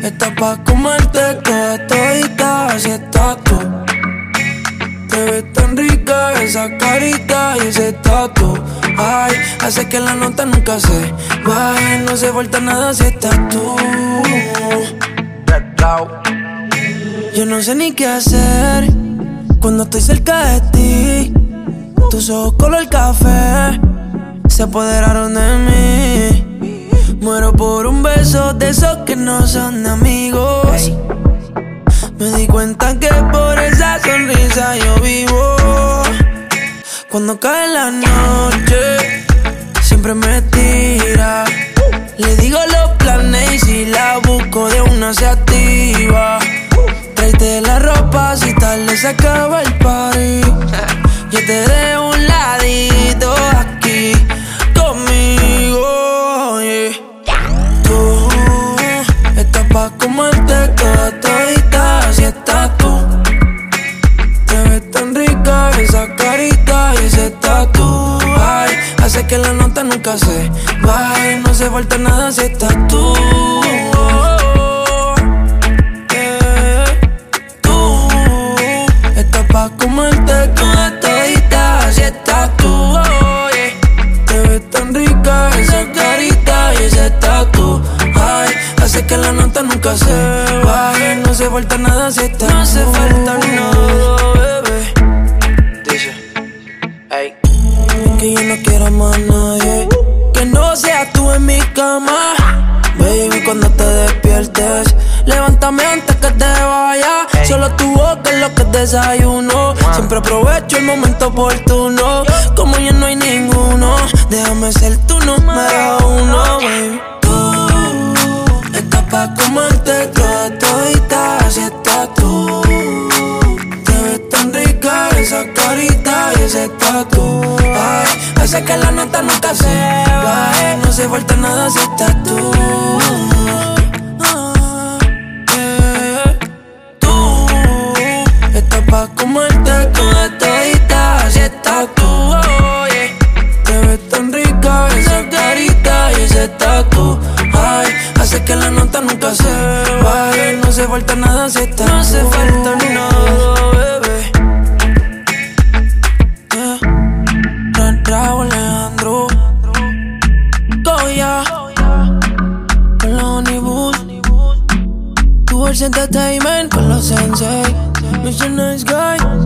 Estás pa' comerte toda todita, así estás tú. Te ves tan rica esa carita y ese tatu. Ay, hace que la nota nunca se baje. No se falta nada si estás tú. Yo no sé ni qué hacer cuando estoy cerca de ti. Tus ojos color café se apoderaron de mí. Muero por un beso de esos que no son de amigos. Me di cuenta que por esa sonrisa yo vivo. Cuando cae la noche, siempre me tira. Le digo los planes y si la busco de una se activa. Tráete la ropa si tarde se acaba el party. Yo te dejo un ladito aquí conmigo, yeah. Tú estás pa' comerte toda todita, así estás tú. Te ves tan rica esa carita y ese tatu. Ay, hace que la nota nunca se baje. No se falta nada si estás tú. Tú estás pa' comerte toda todita, así estás tú. Oh, yeah. Te ves tan rica esa carita y ese tatu. Ay, hace que la nota nunca se baje. No se falta nada si estás tú. No hace falta nada, bebé. Dice, hey. Es que yo no quiero más nadie que no seas tú en mi cama. Baby, cuando te despiertes, levántame antes que te vaya. Solo tu boca es lo que desayuno. Siempre aprovecho el momento oportuno. Como ya no hay ninguno, déjame ser tu número uno, baby. Tú estás pa' comerte toda todita, así estás tú. Te ves tan rica esa carita y ese tatu. Ay, hace que la nota nunca se baje. No se falta nada si estás tú. Tú estás pa' comerte toda todita, así estás tú. Oh, yeah. Te ves tan rica esa carita y ese tatu. Ay, hace que la nota nunca se baje. No se falta nada si estás tú. No se falta nada, bebé. Raúl Alejandro Goya con los Honeyboos, Tours Entertainment con los Sensei, Mr. Nice Guy.